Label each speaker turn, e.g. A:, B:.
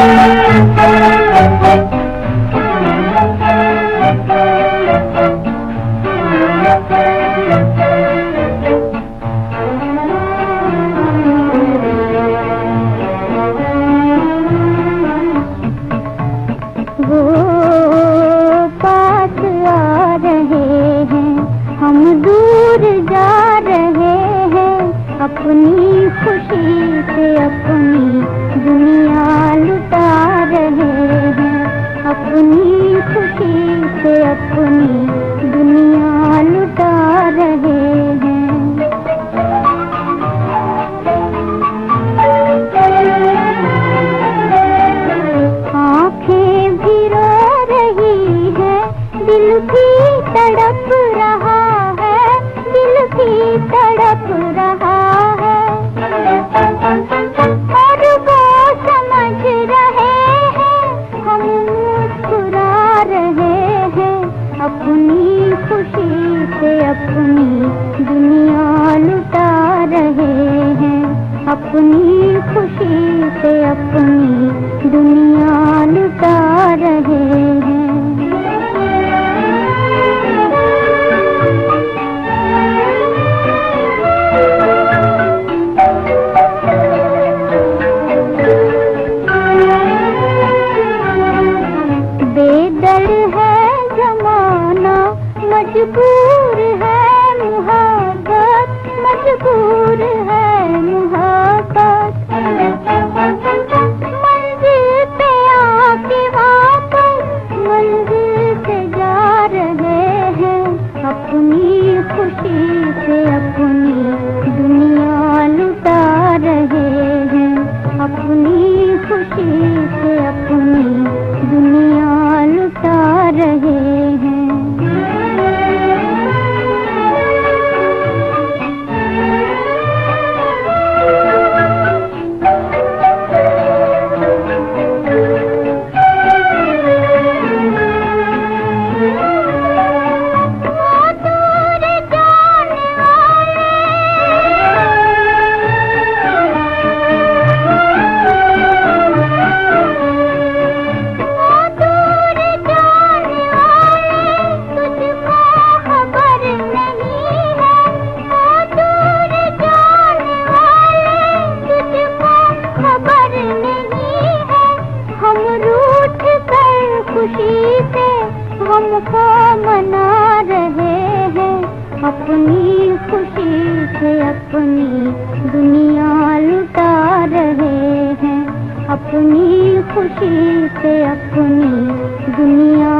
A: अपनी खुशी से अपनी दुनिया लुटा रहे हैं, अपनी खुशी से अपनी दुनिया लुटा रहे हैं। आंखें भी रो रही है, दिल भी तड़प रहा है, दिल भी तड़प रहा है। और वो समझ रहे हैं, हम मुस्कुरा रहे हैं, अपनी खुशी से अपनी दुनिया लुटा रहे हैं, अपनी खुशी से अपनी दुनिया लुटा रहे हैं। बेदर है जमाना, मजबूर है मुहब्बत, मजबूर है मुहब्बत। मंजिल पे आके वापस मंजिल से जा रहे हैं, अपनी खुशी से अपनी दुनिया लुटा रहे हैं, अपनी खुशी से अपनी दुनिया लुटा रहे हैं। खुशी से हमको मना रहे हैं, अपनी खुशी से अपनी दुनिया लुटा रहे हैं, अपनी खुशी से अपनी दुनिया